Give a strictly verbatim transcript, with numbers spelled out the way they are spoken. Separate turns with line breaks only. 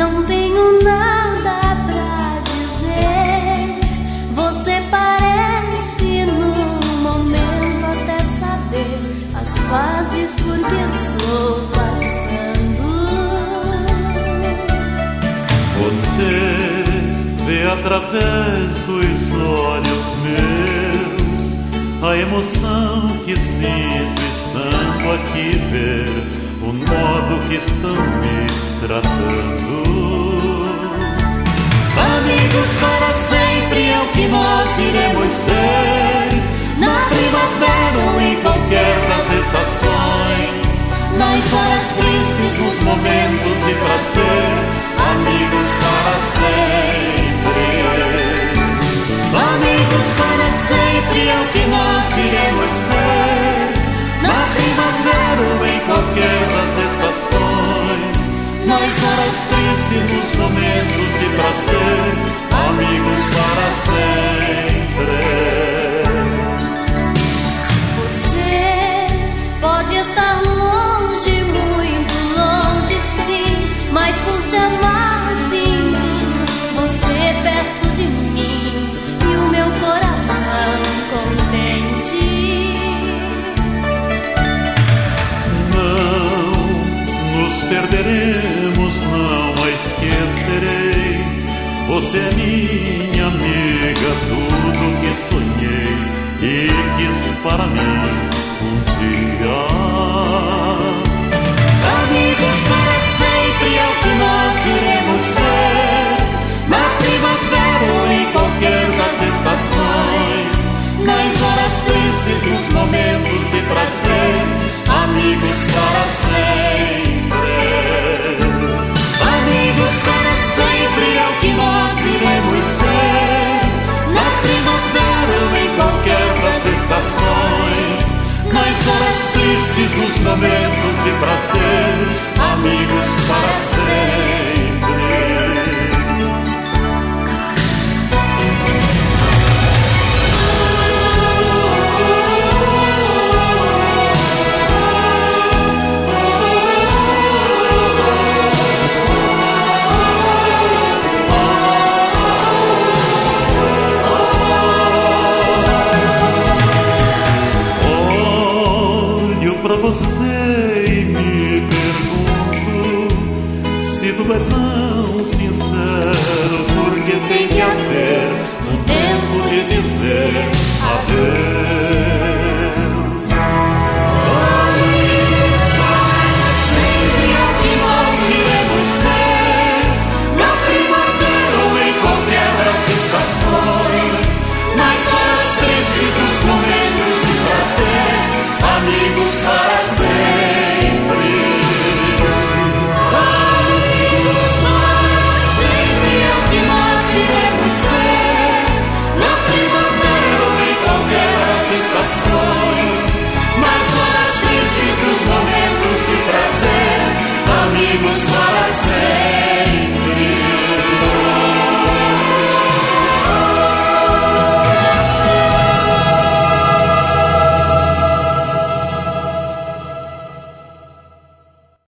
não tenho nada pra dizer. Você parece num momento até saber as fases por que estou passando.
Você vê através dos olhos meus a emoção que sinto estando aqui, ver o modo que estão me tratando.
Amigos para sempre é o que nós iremos ser, na primavera ou em qualquer das estações, nas horas tristes, nos momentos de prazer, amigos para sempre. Amigos para sempre é o que nós iremos ser, na primavera ou em qualquer das estações, nas horas tristes, nos momentos de prazer, amigos para sempre.
Você pode estar longe, muito longe sim, mas por te amar sinto você perto de mim e o meu coração contente.
Nos perderemos, não a esquecerei. Você é minha amiga, tudo que sonhei e quis para mim um dia.
Amigos para sempre é o que nós iremos ser, na primavera ou em qualquer das estações, nas horas tristes, nos momentos de prazer, amigos para sempre. Amigos para sempre é o que nós iremos ser, na primavera ou em qualquer das estações, nas horas tristes, nos momentos de prazer, amigos para sempre.
Pra você e me pergunto se tudo é tão sincero, porque tem que haver um tempo de dizer adeus.
Amigos para sempre é o que nós iremos ser, na primavera ou em qualquer das estações, nas horas tristes, nos momentos de prazer, amigos para sempre. Amigos para sempre é o que nós iremos ser, na primavera ou em qualquer das estações, nas horas tristes, nos momentos de prazer, amigos para sempre.